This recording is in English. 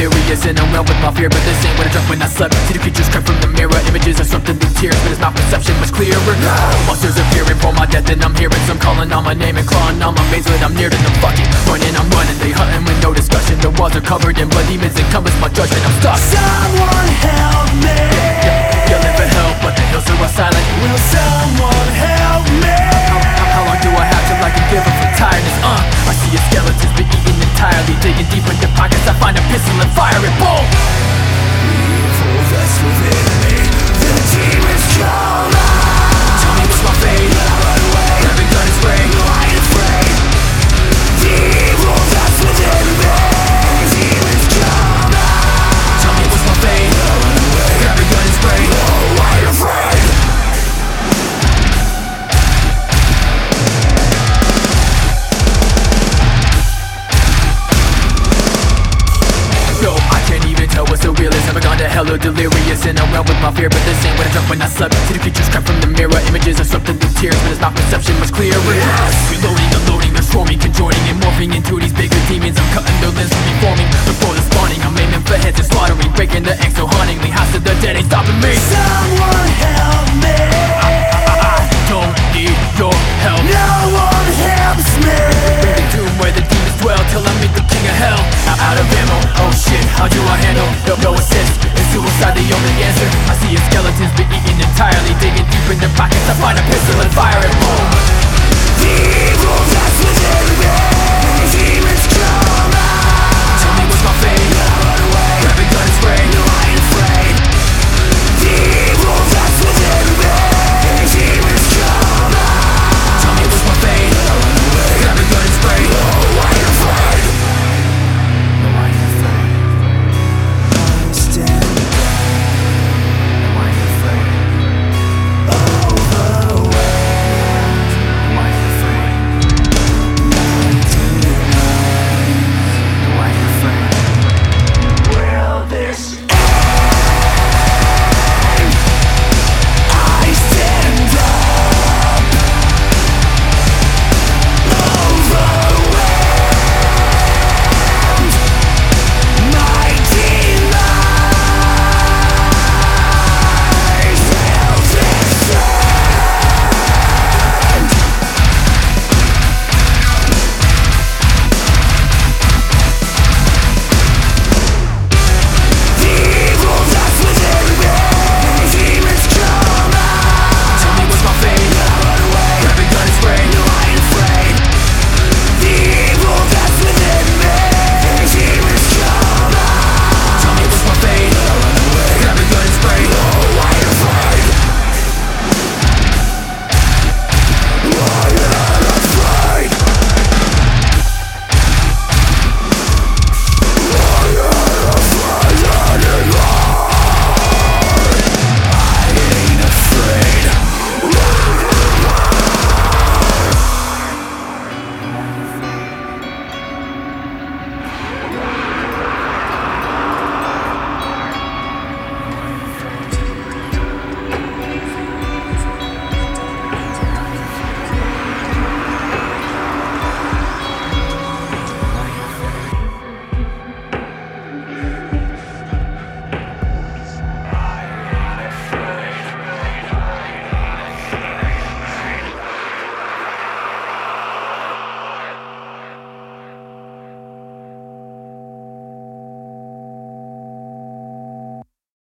delirious and I'm with my fear, but this ain't what I dreamt when I slept. See the creatures cry from the mirror, images are swept into tears, but it's my perception much clearer. Monsters appearing for my death and I'm hearing some calling on my name and clawing on my veins when I'm near to them. Fucking running, I'm running, they hunting with no discussion. The walls are covered in blood, demons encompass my judgment. I'm stuck. Someone help me. Yelling for help, but the hills are all silent. Will someone help me? How long do I have till I can give up from tiredness? I see your skeletons be eaten entirely. Digging deep into pockets, I find a pistol and fire it. Boom! Evil that's within me, the demons call out. Tell me what's my fate? Run away, Grab a gun and spray. I am afraid. The evil that's within me, the demons call out. Tell me what's my fate? Run away, Grab a gun and spray. I am afraid. No, I can't even tell what's so real is. Have I gone to hell or delirious and I'm with my fear, but this ain't what I dreamt when I slept. See the creatures cry from the mirror, images are swept into tears, but it's my perception much clearer. Reloading, unloading, they're swarming, conjoining and morphing into these bigger demons. I'm cutting their limbs from reforming before they're spawning. I'm aiming for heads and slaughtering, breaking the eggs so hauntingly. House of the dead ain't stopping me. Someone help me. I don't need your help. No one helps me. Bring the tomb where the demons dwell till I meet the king of hell. Out of ammo, oh shit, how do I handle? No assist, is suicide the only answer? I see your skeletons be eaten entirely. Digging deep in their pockets, I find a